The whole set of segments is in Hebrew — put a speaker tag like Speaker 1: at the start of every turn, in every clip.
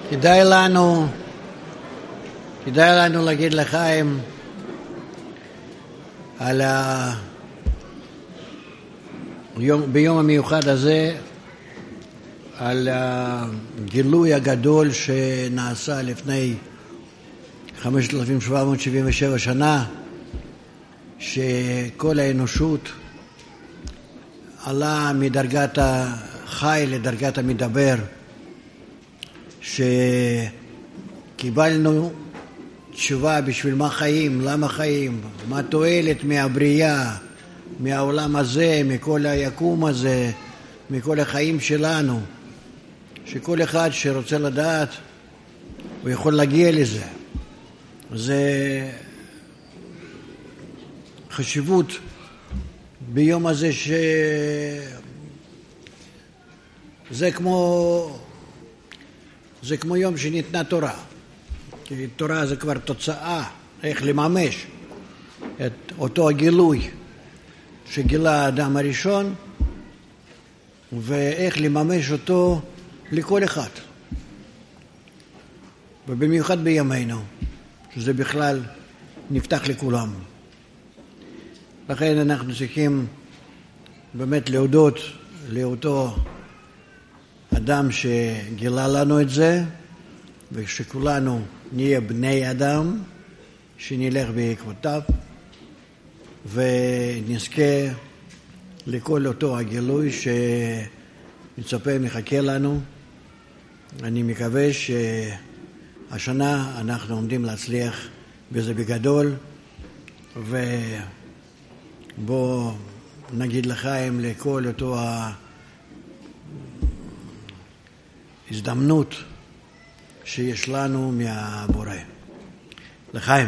Speaker 1: כדאי לנו להגיד לחיים על ביום המיוחד הזה, על הגילוי הגדול שנעשה לפני 5,777 שנה, שכל האנושות עלה מדרגת החי לדרגת המדבר, שקיבלנו תשובה בשביל מה חיים, למה חיים, מה תועלת מהבריאה, מהעולם הזה, מכל היקום הזה, מכל החיים שלנו, שכל אחד שרוצה לדעת הוא יכול להגיע לזה. זה חשיבות ביום הזה, זה כמו יום שניתנה תורה, כי תורה זה כבר תוצאה, איך לממש את אותו הגילוי שגילה האדם הראשון, ואיך לממש אותו לכל אחד, ובמיוחד בימינו, שזה בכלל נפתח לכולם. לכן אנחנו צריכים באמת להודות לאותו אדם שגילה לנו את זה, ושכולנו נהיה בני אדם, שנלך בעקבותיו, ונזכה לכל אותו הגילוי שמצפה מחכה לנו. אני מקווה שהשנה אנחנו עומדים להצליח בזה בגדול, ובוא נגיד לחיים לכל אותו ההזדמנות שיש לנו מהבורא. לחיים.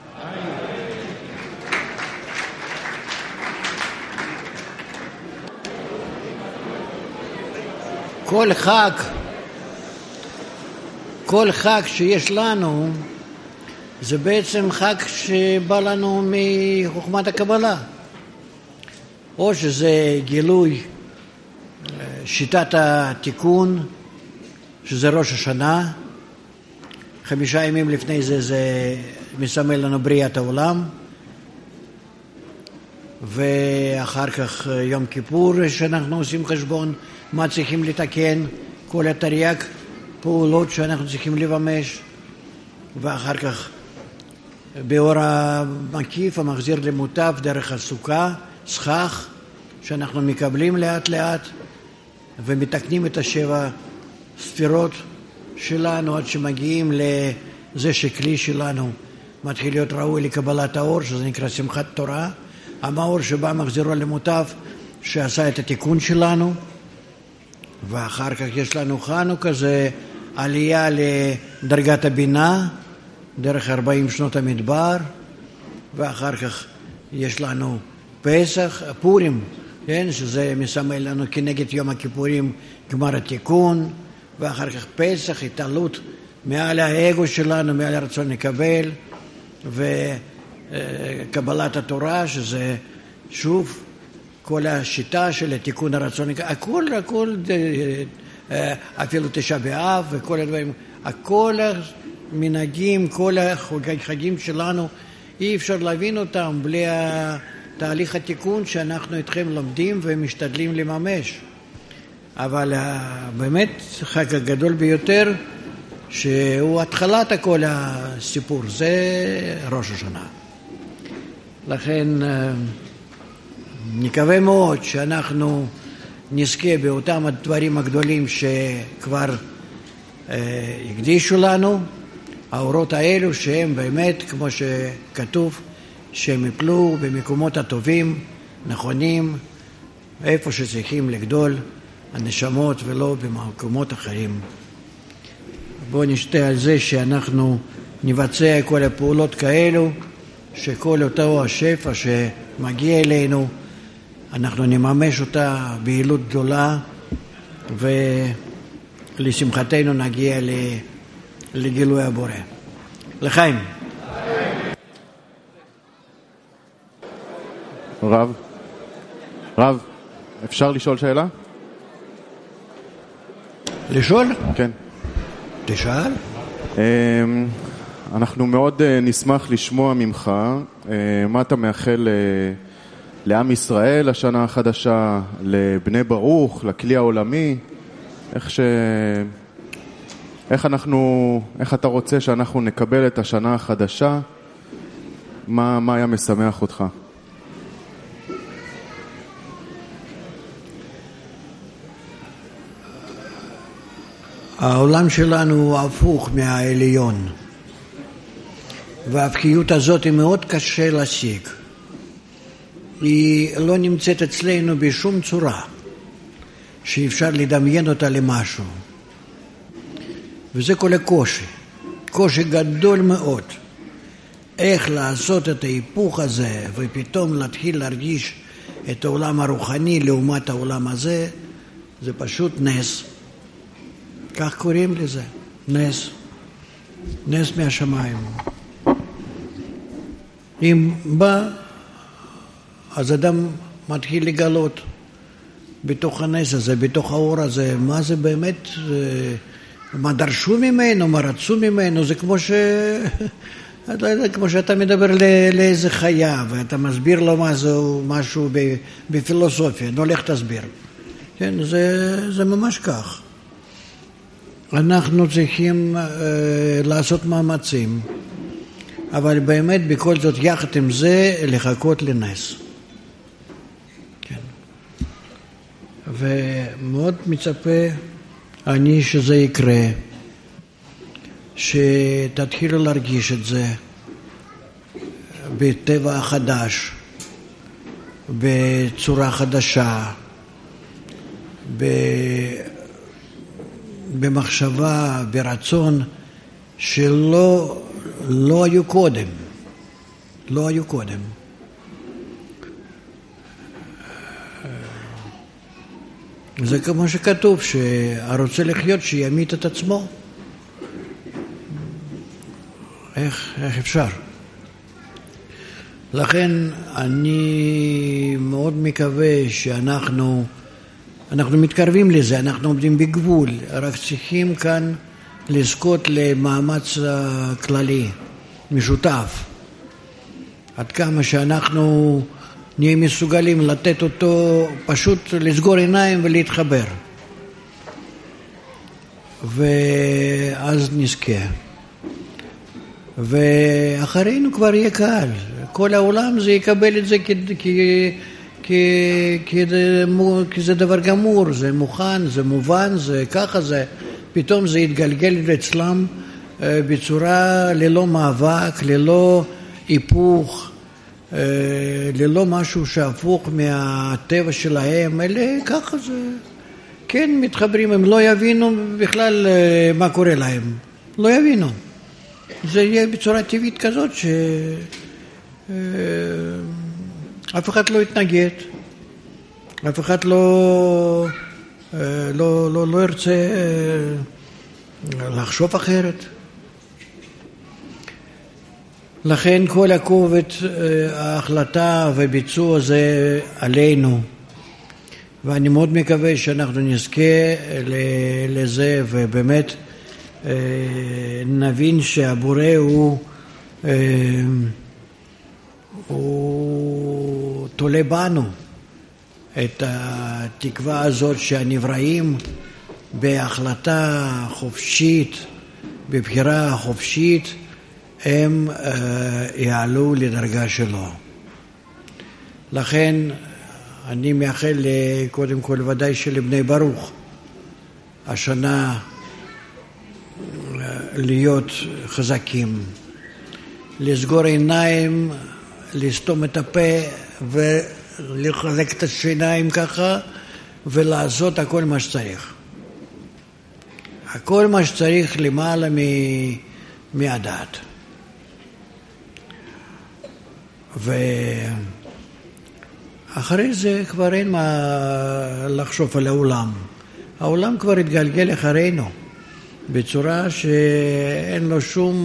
Speaker 1: כל חג שיש לנו זה בעצם חג שבא לנו מחוכמת הקבלה, או שזה גילוי שיטת התיקון, שזה ראש השנה. 5 ימים לפני זה מסמל לנו בריאת העולם, ואחר כך יום כיפור שאנחנו עושים חשבון מה צריכים לתקן, כל התרי"ג פעולות שאנחנו צריכים לממש, ואחר כך באור המקיף המחזיר למוטב דרך הסוכה, סכך, שאנחנו מקבלים לאט לאט ומתקנים את 7 ספירות שלנו עד שמגיעים לזה שכלי שלנו מתחיל להיות ראוי לקבלת האור, שזה נקרא שמחת תורה, המאור שבא מחזירו למוטב שעשה את התיקון שלנו. ואחר כך יש לנו חנוכה, זה עלייה לדרגת הבינה דרך 40 שנות המדבר, ואחר כך יש לנו פסח, פורים, כן, שזה מסמל לנו כנגד יום הכיפורים גמר התיקון, ואחר כך פסח, התעלות מעל האגו שלנו, מעל הרצון לקבל, וקבלת התורה, שזה שוב כל השיטה של התיקון הרצון, הכל, אפילו 9 באב וכל הדברים, הכל המנהגים, כל החגים שלנו, אי אפשר להבין אותם בלי תהליך התיקון שאנחנו איתכם לומדים ומשתדלים לממש. אבל באמת החג הגדול ביותר שהוא התחלת כל הסיפור, זה ראש השנה. לכן נקווה מאוד שאנחנו נזכה באותם הדברים הגדולים שכבר הקדישו לנו, האורות האלו שהם באמת כמו שכתוב, שהם יפלו במקומות הטובים, נכונים, איפה שצריכים לגדול הנשמות ולא במקומות אחרים. בואו נשתה על זה שאנחנו נבצע כל הפעולות כאלו, שכל אותו השפע שמגיע אלינו אנחנו נממש אותה ביעילות גדולה, ולשמחתנו נגיע לגילוי הבורא. לחיים.
Speaker 2: רב, אפשר לשאול שאלה?
Speaker 1: לשאול?
Speaker 2: כן.
Speaker 1: תשאל.
Speaker 2: אנחנו מאוד נשמח לשמוע ממך מה אתה מאחל לעם ישראל השנה החדשה, לבני ברוך, לכלי העולמי, איך אתה רוצה שאנחנו נקבל את השנה החדשה? מה היה משמח אותך?
Speaker 1: העולם שלנו הוא הפוך מהעליון, וההפכיות הזאת היא מאוד קשה להשיג. היא לא נמצאת אצלנו בשום צורה שאפשר לדמיין אותה למשהו. וזה כל הקושי, קושי גדול מאוד. איך לעשות את ההיפוך הזה ופתאום להתחיל להרגיש את העולם הרוחני לעומת העולם הזה, זה פשוט נס. כך קוראים לזה, נס. נס מהשמיים. אם בא, אז אדם מתחיל לגלות בתוך הנס הזה, בתוך האור הזה, מה זה באמת, מה דרשו ממנו, מה רצו ממנו. זה כמו כמו שאתה מדבר לאיזה חיה, ואתה מסביר לו משהו בפילוסופיה, לא לך תסביר. כן, זה ממש כך. אנחנו צריכים לעשות מאמצים, אבל באמת בכל זאת יחד עם זה לחכות לנס. כן. ומאוד מצפה אני שזה יקרה, שתתחילו להרגיש את זה בטבע החדש, בצורה חדשה, במחשבה, ברצון שלא היו קודם. לא היו קודם. זה כמו שכתוב, שהרוצה לחיות שימית את עצמו. איך אפשר? לכן אני מאוד מקווה שאנחנו מתקרבים לזה, אנחנו עומדים בגבול, רק צריכים כאן לזכות למאמץ כללי, משותף. עד כמה שאנחנו נהיה מסוגלים לתת אותו, פשוט לסגור עיניים ולהתחבר. ואז נזכה. ואחרינו כבר יהיה קהל. כל העולם זה יקבל את זה כי זה דבר גמור, זה מוכן, זה מובן, זה ככה, פתאום זה יתגלגל אצלם בצורה ללא מאבק, ללא היפוך, ללא משהו שהפוך מהטבע שלהם, אלא ככה זה, כן מתחברים, הם לא יבינו בכלל מה קורה להם, לא יבינו. זה יהיה בצורה טבעית כזאת אף אחד לא יתנגד, אף אחד לא ירצה לחשוב אחרת. לכן כל הכובד ההחלטה וביצוע זה עלינו, ואני מאוד מקווה שאנחנו נזכה לזה, ובאמת נבין שהבורא הוא תולה בנו את התקווה הזאת שהנבראים בהחלטה חופשית, בבחירה חופשית, הם יעלו לדרגה שלו. לכן אני מאחל קודם כל ודאי שלבני ברוך השנה להיות חזקים, לסגור עיניים, לסתום את הפה ולחזק את השיניים ככה ולעשות הכל מה שצריך. הכל מה שצריך למעלה מהדעת. ואחרי זה כבר אין מה לחשוב על העולם. העולם כבר התגלגל אחרינו בצורה שאין לו שום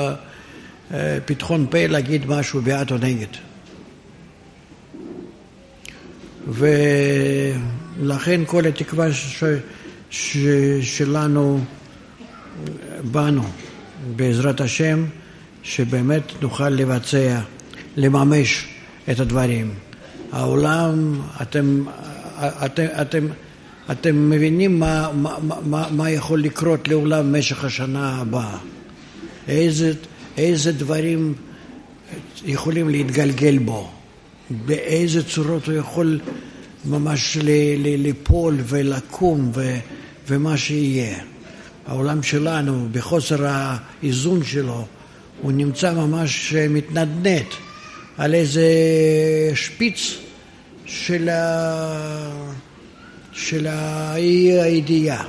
Speaker 1: פתחון פה להגיד משהו בעד או נגד. ולכן כל התקווה שלנו בנו, בעזרת השם, שבאמת נוכל לממש את הדברים. העולם, אתם מבינים מה יכול לקרות לעולם במשך השנה הבאה? איזה דברים יכולים להתגלגל בו? באיזה צורות הוא יכול ממש ליפול ולקום ומה שיהיה. העולם שלנו, בחוסר האיזון שלו, הוא נמצא ממש מתנדנד על איזה שפיץ של האי הידיעה.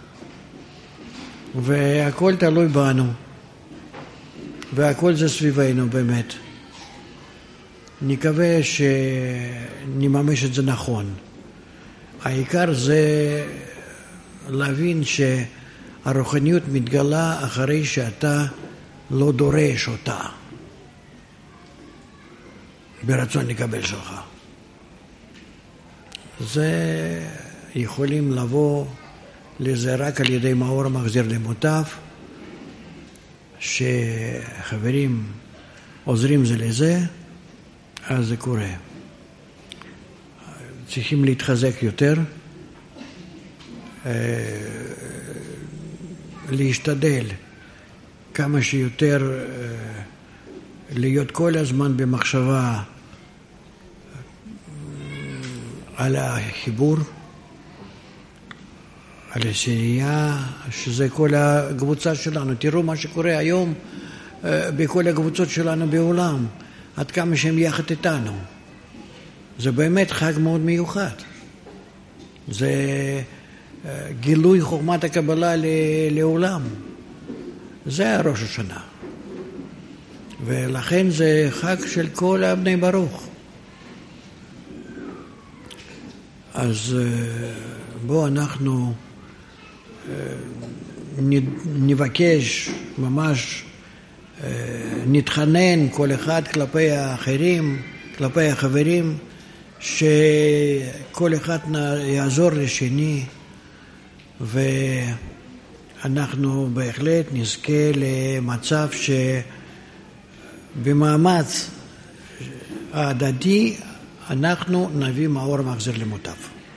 Speaker 1: והכל תלוי בנו, והכל זה סביבנו באמת. נקווה שנממש את זה נכון. העיקר זה להבין שהרוחניות מתגלה אחרי שאתה לא דורש אותה ברצון לקבל שלך. זה יכולים לבוא לזה רק על ידי מאור מחזיר למוטב, שחברים עוזרים זה לזה, אז זה קורה. צריכים להתחזק יותר, להשתדל כמה שיותר להיות כל הזמן במחשבה על החיבור, על השנייה, שזה כל הקבוצה שלנו. תראו מה שקורה היום בכל הקבוצות שלנו בעולם, עד כמה שהם יחד איתנו. זה באמת חג מאוד מיוחד. זה גילוי חוכמת הקבלה לעולם. זה ראש השנה. ולכן זה חג של כל הבני ברוך. אז בואו אנחנו נבקש ממש, נתחנן כל אחד כלפי האחרים, כלפי החברים, שכל אחד יעזור לשני, ואנחנו בהחלט נזכה למצב שבמאמץ ההדדי אנחנו נביא מאור מחזיר למוטב.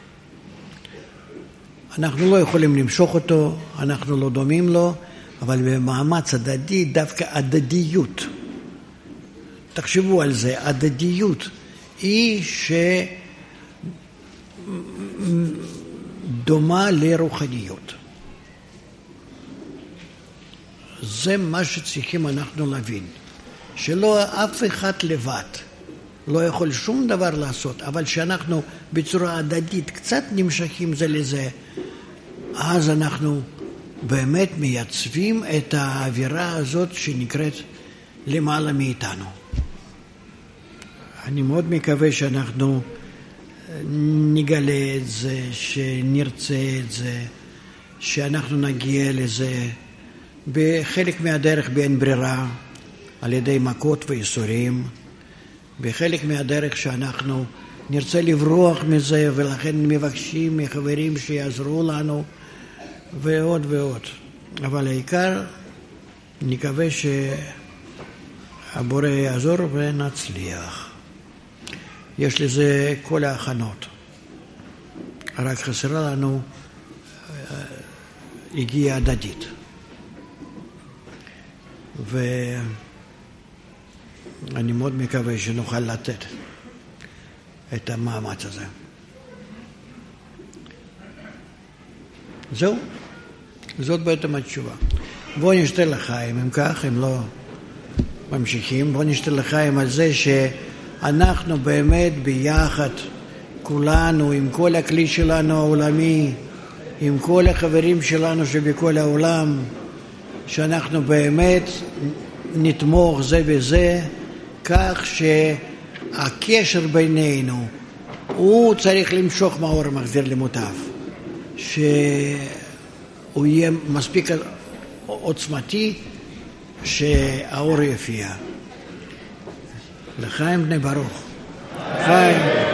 Speaker 1: אנחנו לא יכולים למשוך אותו, אנחנו לא דומים לו, אבל במאמץ הדדי, דווקא הדדיות. תחשבו על זה, הדדיות היא שדומה לרוחניות. זה מה שצריכים אנחנו להבין, שלא אף אחד לבד לא יכול שום דבר לעשות, אבל שאנחנו בצורה הדדית קצת נמשכים זה לזה, אז אנחנו באמת מייצבים את האווירה הזאת שנקראת למעלה מאיתנו. אני מאוד מקווה שאנחנו נגלה את זה, שנרצה את זה, שאנחנו נגיע לזה בחלק מהדרך באין ברירה, על ידי מכות ואיסורים, בחלק מהדרך שאנחנו נרצה לברוח מזה, ולכן מבקשים מחברים שיעזרו לנו, ועוד ועוד. אבל העיקר, נקווה שהבורא יעזור ונצליח. יש לזה כל ההכנות. רק חסרה לנו הגיעה הדדית. ואני מאוד מקווה שנוכל לתת את המאמץ הזה. זהו. זאת בעצם התשובה. בואו נשתה לחיים, אם כך, אם לא ממשיכים, בואו נשתה לחיים על זה שאנחנו באמת ביחד, כולנו, עם כל הכלי שלנו העולמי, עם כל החברים שלנו שבכל העולם, שאנחנו באמת נתמוך זה וזה, כך שהקשר בינינו, הוא צריך למשוך מאור מחזיר למוטב. שהוא יהיה מספיק עוצמתי שהאור יפיע. לחיים בני ברוך. חיים.